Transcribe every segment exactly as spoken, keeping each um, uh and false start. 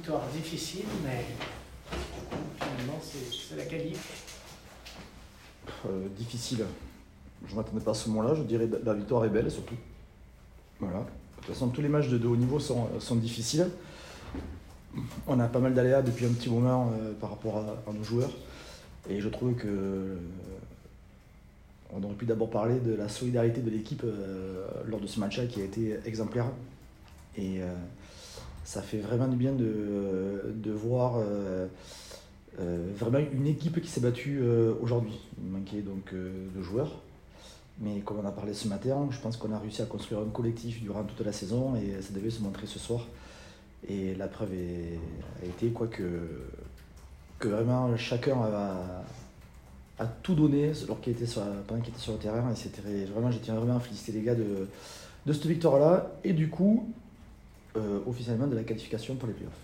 victoire difficile, mais finalement c'est la qualif. Euh, difficile. Je ne m'attendais pas à ce moment-là, je dirais que la victoire est belle surtout. Voilà. De toute façon, tous les matchs de, de haut niveau sont, sont difficiles. On a pas mal d'aléas depuis un petit moment euh, par rapport à, à nos joueurs. Et je trouve que euh, on aurait pu d'abord parler de la solidarité de l'équipe euh, lors de ce match-là qui a été exemplaire. Et euh, ça fait vraiment du bien de, de voir euh, euh, vraiment une équipe qui s'est battue euh, aujourd'hui. Il manquait donc euh, de joueurs. Mais comme on a parlé ce matin, je pense qu'on a réussi à construire un collectif durant toute la saison et ça devait se montrer ce soir. Et la preuve est, a été quoi que, que vraiment chacun a, a tout donné pendant qu'il était, était sur le terrain. Et c'était vraiment, je tiens vraiment à féliciter les gars de, de cette victoire-là et du coup, euh, officiellement de la qualification pour les playoffs.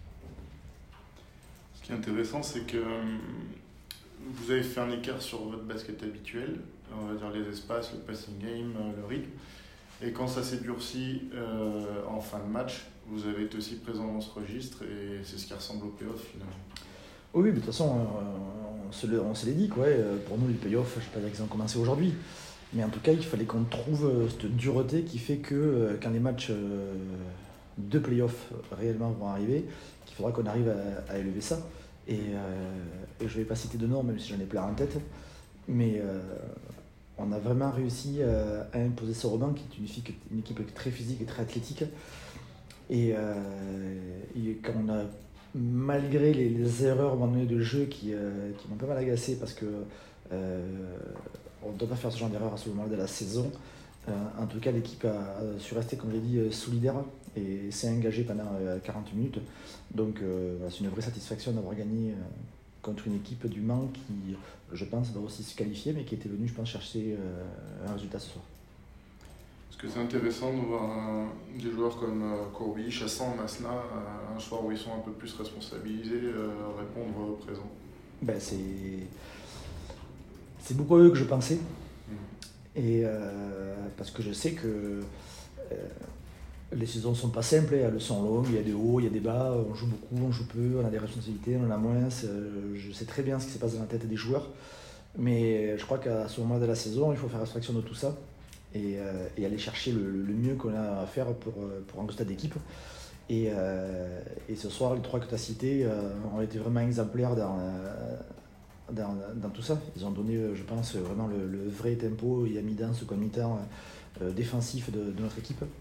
Ce qui est intéressant, c'est que vous avez fait un écart sur votre basket habituel, on va dire les espaces, le passing game, le rythme. Et quand ça s'est durci euh, en fin de match, vous avez été aussi présent dans ce registre et c'est ce qui ressemble au playoff finalement. Oui, mais de toute façon, on se, le, on se l'est dit, quoi. Pour nous, les playoffs, je ne vais pas dire qu'ils ont commencé aujourd'hui. Mais en tout cas, il fallait qu'on trouve cette dureté qui fait que quand les matchs de playoffs réellement vont arriver, qu'il faudra qu'on arrive à, à élever ça. Et, euh, et je ne vais pas citer de nom, même si j'en ai plein en tête. Mais euh, on a vraiment réussi euh, à imposer ce Robin, qui est une, fille, une équipe très physique et très athlétique. Et, euh, et quand on a, malgré les, les erreurs de jeu qui, euh, qui m'ont pas mal agacé, parce que euh, on ne doit pas faire ce genre d'erreur à ce moment-là de la saison. Euh, en tout cas, l'équipe a, a su rester, comme j'ai dit, solidaire et s'est engagée pendant euh, quarante minutes. Donc, euh, c'est une vraie satisfaction d'avoir gagné euh, contre une équipe du Mans qui, je pense, va aussi se qualifier, mais qui était venue, je pense, chercher euh, un résultat ce soir. Est-ce que c'est intéressant de voir un, des joueurs comme euh, Courby, Chassan, Masna, euh, un soir où ils sont un peu plus responsabilisés, euh, répondre présent? Ben, c'est... c'est beaucoup à eux que je pensais. Mmh. Et euh, parce que je sais que euh, les saisons ne sont pas simples, elles sont longues, il y a des hauts, il y a des bas, on joue beaucoup, on joue peu, on a des responsabilités, on en a moins. Je sais très bien ce qui se passe dans la tête des joueurs, mais je crois qu'à ce moment de la saison, il faut faire abstraction de tout ça et, euh, et aller chercher le, le mieux qu'on a à faire pour, pour un stade d'équipe. Et, euh, et ce soir, les trois que tu as cités euh, ont été vraiment exemplaires dans, euh, dans, dans tout ça. Ils ont donné, je pense, vraiment le, le vrai tempo. Il y a mis dans ce mi-temps euh, défensif de, de notre équipe.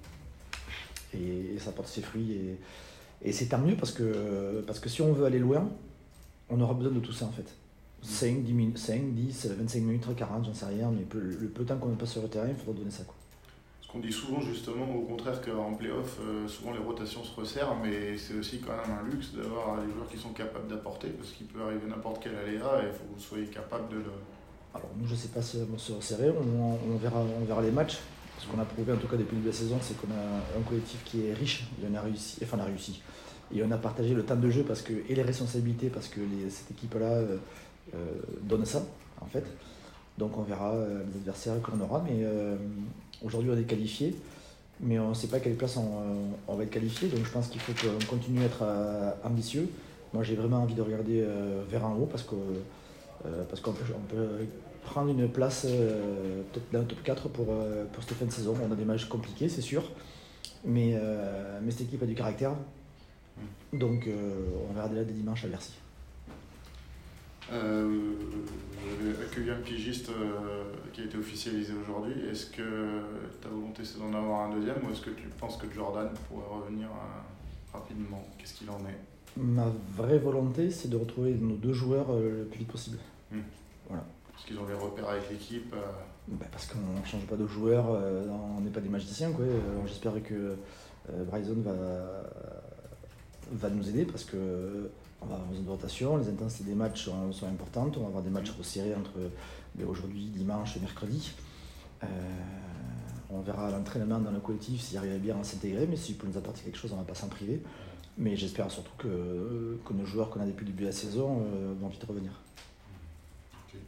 Et, et ça porte ses fruits. Et, et c'est tant mieux parce que, parce que si on veut aller loin, on aura besoin de tout ça en fait. cinq, dix, minutes, cinq, dix, vingt-cinq minutes, quarante, j'en sais rien, mais le, le peu de temps qu'on passe sur le terrain, il faudra donner ça, quoi. Ce qu'on dit souvent justement, au contraire qu'en play-off, euh, souvent les rotations se resserrent, mais c'est aussi quand même un luxe d'avoir des joueurs qui sont capables d'apporter, parce qu'il peut arriver n'importe quel aléa et il faut que vous soyez capable de le... Alors nous, je ne sais pas si on va se resserrer, on, on, verra, on verra les matchs. Ce qu'on a prouvé en tout cas depuis le début de la saison, c'est qu'on a un collectif qui est riche, et on a réussi, enfin on a réussi. Et on a partagé le temps de jeu parce que, et les responsabilités parce que les, cette équipe-là euh, euh, donne ça, en fait. Donc on verra euh, les adversaires qu'on aura, mais euh, aujourd'hui on est qualifié, mais on ne sait pas à quelle place on, on va être qualifié, donc je pense qu'il faut qu'on continue à être euh, ambitieux. Moi j'ai vraiment envie de regarder euh, vers en haut parce que euh, parce qu'on peut, on peut prendre une place euh, peut-être dans le top quatre pour, euh, pour cette fin de saison. On a des matchs compliqués, c'est sûr, mais, euh, mais cette équipe a du caractère. Donc euh, on verra là dès dimanche à Bercy. Euh, vous avez accueilli un pigiste euh, qui a été officialisé aujourd'hui. Est-ce que ta volonté c'est d'en avoir un deuxième ou est-ce que tu penses que Jordan pourrait revenir euh, rapidement? Qu'est-ce qu'il en est? Ma vraie volonté c'est de retrouver nos deux joueurs euh, le plus vite possible. Mmh. Voilà. Parce qu'ils ont des repères avec l'équipe euh... bah Parce qu'on ne change pas de joueurs, euh, on n'est pas des magiciens, quoi. Euh, j'espère que euh, Bryson va, va nous aider parce que on va avoir une rotation, les intensités des matchs sont, sont importantes, on va avoir des matchs resserrés entre aujourd'hui, dimanche et mercredi. Euh, on verra l'entraînement dans le collectif s'il arrive bien à s'intégrer, mais s'il peut nous apporter quelque chose, on ne va pas s'en priver. Mais j'espère surtout que, que nos joueurs qu'on a depuis le début de la saison euh, vont vite revenir. Okay.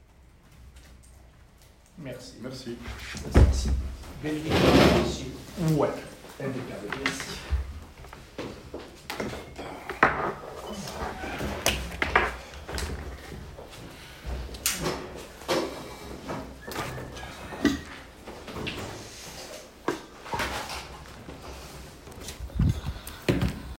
Merci. Merci. Merci. Belle victoire, monsieur. Ouais, impeccable, merci.